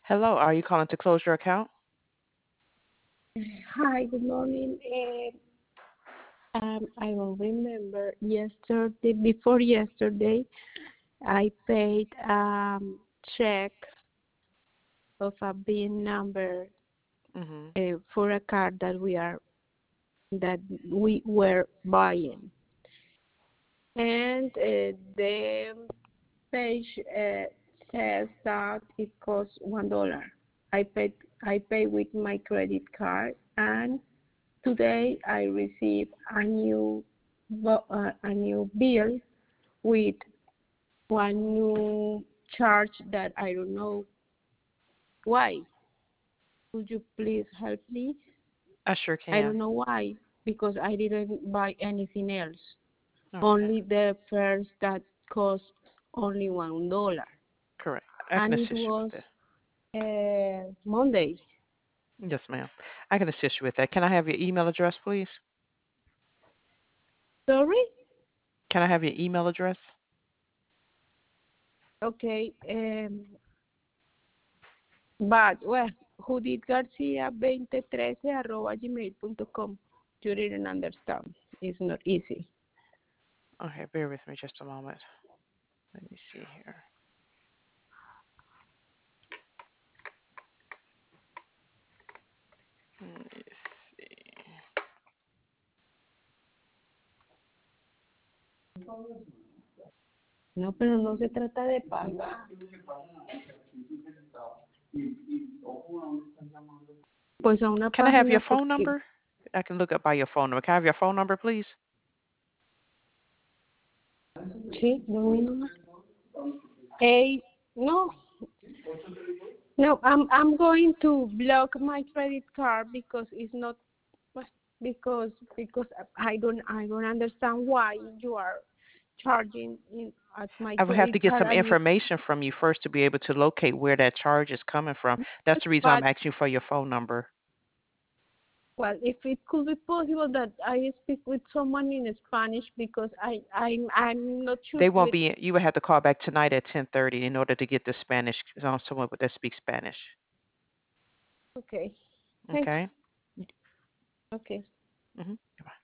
Hello, are you calling to close your account? Hi, good morning. I will remember yesterday, before yesterday, I paid check of a BIN number Mhm. for a car that we were buying, and the page says that it costs $1. I paid I pay with my credit card, and today I received a new bill with one new charge that I don't know why. Could you please help me? I sure I can. don't know why, because I didn't buy anything else. Okay, Only the first that cost only $1, correct. I can and it assist you with was that. Monday. Yes, ma'am. I can assist you with that. Can I have your email address, please? Sorry? Can I have your email address? Okay. But, well, judithgarcia2013 @gmail.com. You didn't understand. It's not easy. Okay, bear with me just a moment. Let me see here. Let me see. No, pero no se trata de pagar. Pues a una Can I have your página phone porque, number? I can look up by your phone number. Can I have your phone number, please? sí, no, no. Hey, no, no, I'm going to block my credit card because it's not because I don't understand why you are charging at my I would have credit to get card some and you information from you first to be able to locate where that charge is coming from. That's the reason I'm but asking you for your phone number. well, if it could be possible that I speak with someone in Spanish because I'm not sure They won't with. be. You would have to call back tonight at 10:30 in order to get the Spanish someone that speaks Spanish. Okay, thank Okay. you. Okay. Mhm.